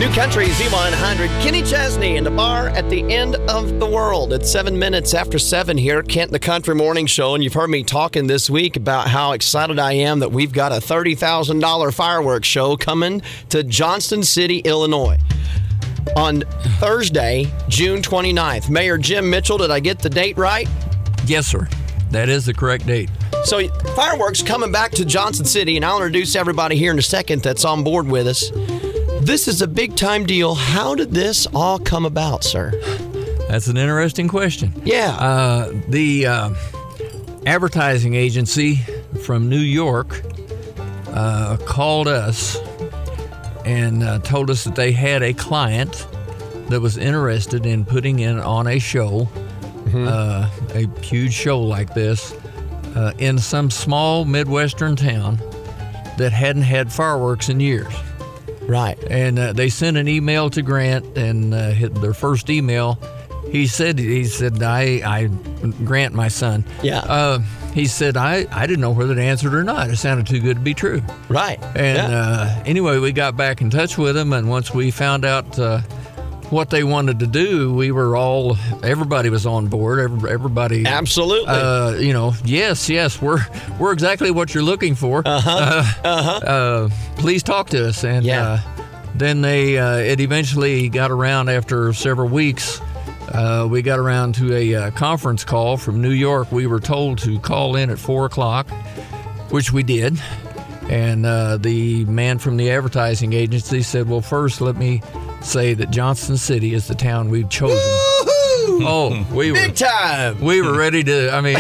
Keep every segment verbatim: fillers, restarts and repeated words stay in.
New Country Z one hundred. Kenny Chesney in the bar at the end of the world. It's seven minutes after seven here, Kent the Country Morning Show, and you've heard me talking this week about how excited I am that we've got a thirty thousand dollars fireworks show coming to Johnston City, Illinois on Thursday, June twenty-ninth. Mayor Jim Mitchell, did I get the date right? Yes, sir. That is the correct date. So fireworks coming back to Johnston City, and I'll introduce everybody here in a second that's on board with us. This is a big-time deal. How did this all come about, sir? That's an interesting question. Yeah. Uh, the uh, advertising agency from New York uh, called us and uh, told us that they had a client that was interested in putting in on a show, mm-hmm. uh, a huge show like this, uh, in some small Midwestern town that hadn't had fireworks in years. Right. And uh, they sent an email to Grant, and uh, hit their first email, he said, he said, I, I Grant, my son. Yeah. Uh, he said, I, I didn't know whether to answer it or not. It sounded too good to be true. Right. And yeah. uh, anyway, we got back in touch with them, and once we found out uh, what they wanted to do, we were all, everybody was on board. Every, everybody. Absolutely. Uh, you know, yes, yes, we're we're exactly what you're looking for. Uh-huh. Uh, uh-huh. Uh, please talk to us. And yeah. uh, then they, uh, it eventually got around after several weeks. Uh, we got around to a uh, conference call from New York. We were told to call in at four o'clock, which we did. And uh, the man from the advertising agency said, well, first, let me say that Johnston City is the town we've chosen. Woo-hoo! Oh, we Big were time. We were ready to. I mean,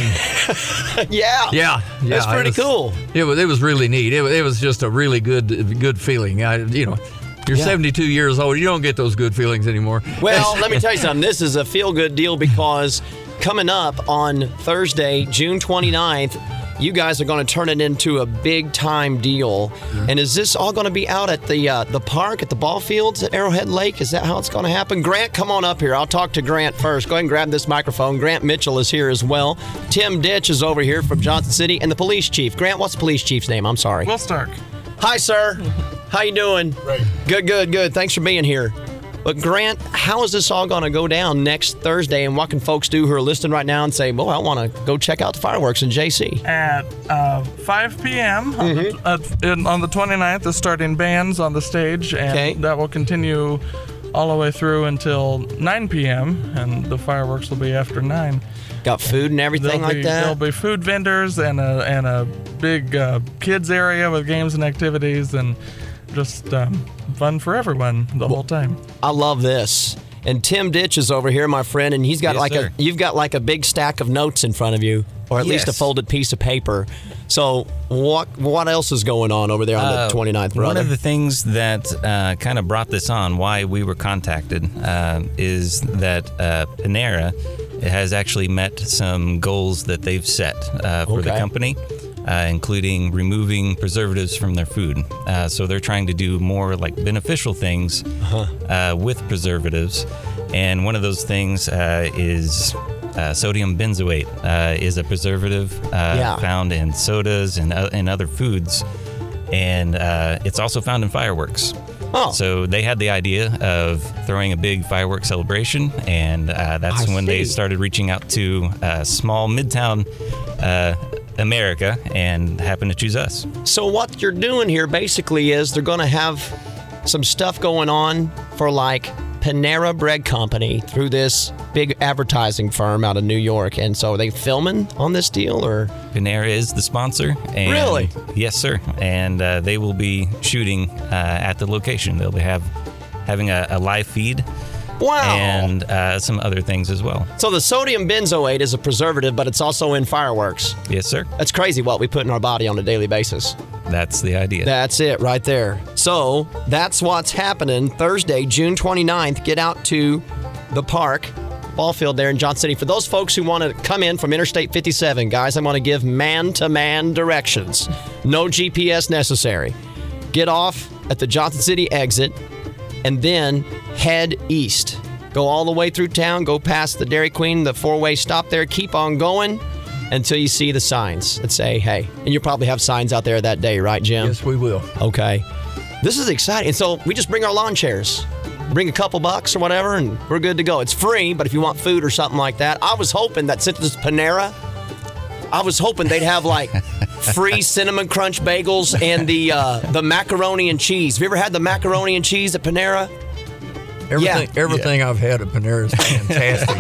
yeah, yeah, yeah. That's pretty it was, cool. It was. It was really neat. It was. It was just a really good, good feeling. I, you know, you're yeah. seventy-two years old. You don't get those good feelings anymore. Well, let me tell you something. This is a feel-good deal because coming up on Thursday, June twenty-ninth. You guys are going to turn it into a big-time deal. Mm-hmm. And is this all going to be out at the uh, the park, at the ball fields at Arrowhead Lake? Is that how it's going to happen? Grant, come on up here. I'll talk to Grant first. Go ahead and grab this microphone. Grant Mitchell is here as well. Tim Ditch is over here from Johnston City. And the police chief. Grant, what's the police chief's name? I'm sorry. Will Stark. Hi, sir. How you doing? Great. Good, good, good. Thanks for being here. But Grant, how is this all going to go down next Thursday, and what can folks do who are listening right now and say, well, I want to go check out the fireworks in J C? At uh, five p.m. Mm-hmm. on, the, uh, on the twenty-ninth, the starting bands on the stage, and okay. that will continue all the way through until nine p.m., and the fireworks will be after nine. Got food and everything there'll like be, that? There'll be food vendors and a, and a big uh, kids area with games and activities, and just um, fun for everyone the well, whole time. I love this. And Tim Ditch is over here, my friend, and he's got yes, like sir. a you've got like a big stack of notes in front of you, or at yes. least a folded piece of paper. So what what else is going on over there on uh, the twenty-ninth, brother? One of the things that uh, kind of brought this on, why we were contacted, uh, is that uh, Panera has actually met some goals that they've set uh, for okay. the company. Uh, including removing preservatives from their food. Uh, so they're trying to do more like beneficial things uh-huh. uh, with preservatives. And one of those things uh, is uh, sodium benzoate uh, is a preservative uh, yeah. found in sodas and, uh, and other foods. And uh, it's also found in fireworks. Oh. So they had the idea of throwing a big fireworks celebration, and uh, that's I when see. they started reaching out to uh, small midtown uh, America and happened to choose us. So what you're doing here basically is they're going to have some stuff going on for like Panera Bread Company through this big advertising firm out of New York. And so are they filming on this deal, or? Panera is the sponsor. And really? Yes, sir. And uh, they will be shooting uh, at the location. They'll be have having a, a live feed. Wow. And uh, some other things as well. So the sodium benzoate is a preservative, but it's also in fireworks. Yes, sir. That's crazy what we put in our body on a daily basis. That's the idea. That's it right there. So that's what's happening Thursday, June twenty-ninth. Get out to the park, ball field there in Johnston City. For those folks who want to come in from Interstate fifty-seven, guys, I'm going to give man-to-man directions. No G P S necessary. Get off at the Johnston City exit and then head east. Go all the way through town, go past the Dairy Queen, the four-way stop there, keep on going until you see the signs that say, hey. And you'll probably have signs out there that day, right, Jim? Yes, we will. Okay. This is exciting. So we just bring our lawn chairs. bring a couple bucks or whatever, and we're good to go. It's free, but if you want food or something like that, I was hoping that since it's Panera, I was hoping they'd have like free cinnamon crunch bagels and the uh, the macaroni and cheese. Have you ever had the macaroni and cheese at Panera? Everything, Yeah. everything I've had at Panera is fantastic.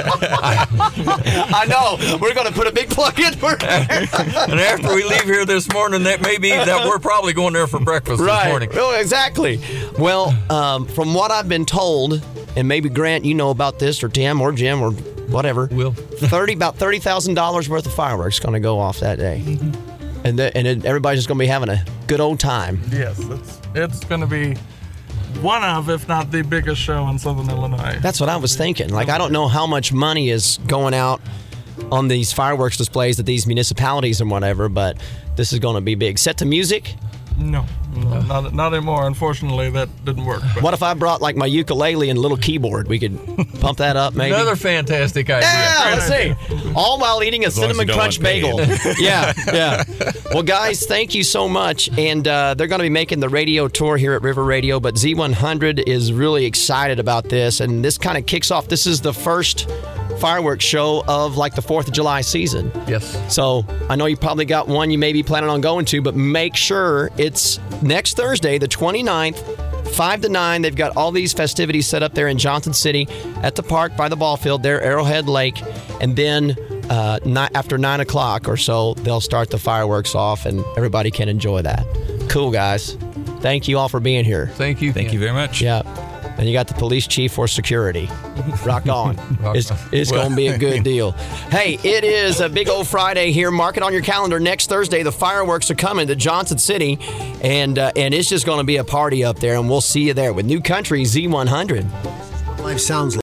I know. We're going to put a big plug in for it. And after we leave here this morning, that may be that we're probably going there for breakfast Right. this morning. Oh, exactly. Well, um, from what I've been told, and maybe Grant, you know about this, or Tim, or Jim, or whatever. Will. Thirty about thirty thousand dollars worth of fireworks going to go off that day, mm-hmm. and the, and it, everybody's just going to be having a good old time. Yes, it's it's going to be one of, if not the biggest show in Southern Illinois. That's what I was thinking. Like, I don't know how much money is going out on these fireworks displays at these municipalities and whatever, but this is going to be big. Set to music? No, no not, not anymore. Unfortunately, that didn't work. But What if I brought like my ukulele and a little keyboard? We could pump that up maybe. Another fantastic idea. Yeah, let's see. All while eating a As long as cinnamon you don't crunch want paid. bagel. yeah, yeah. Well, guys, thank you so much. And uh, they're going to be making the radio tour here at River Radio, but Z one hundred is really excited about this. And this kind of kicks off. This is the first fireworks show of like the fourth of July season. Yes. So I know you probably got one you may be planning on going to, but make sure it's next Thursday, the twenty-ninth, five to nine. They've got all these festivities set up there in Johnson City at the park by the ball field there, Arrowhead Lake. And then uh, ni- after nine o'clock or so, they'll start the fireworks off and everybody can enjoy that. Cool, guys. Thank you all for being here. Thank you. Thank Ken. you very much. Yeah. And you got the police chief for security. Rock on. Rock it's on. it's going to be a good deal. Hey, it is a big old Friday here. Mark it on your calendar. Next Thursday, the fireworks are coming to Johnson City, and uh, and it's just going to be a party up there, and we'll see you there with New Country Z one hundred. Life sounds like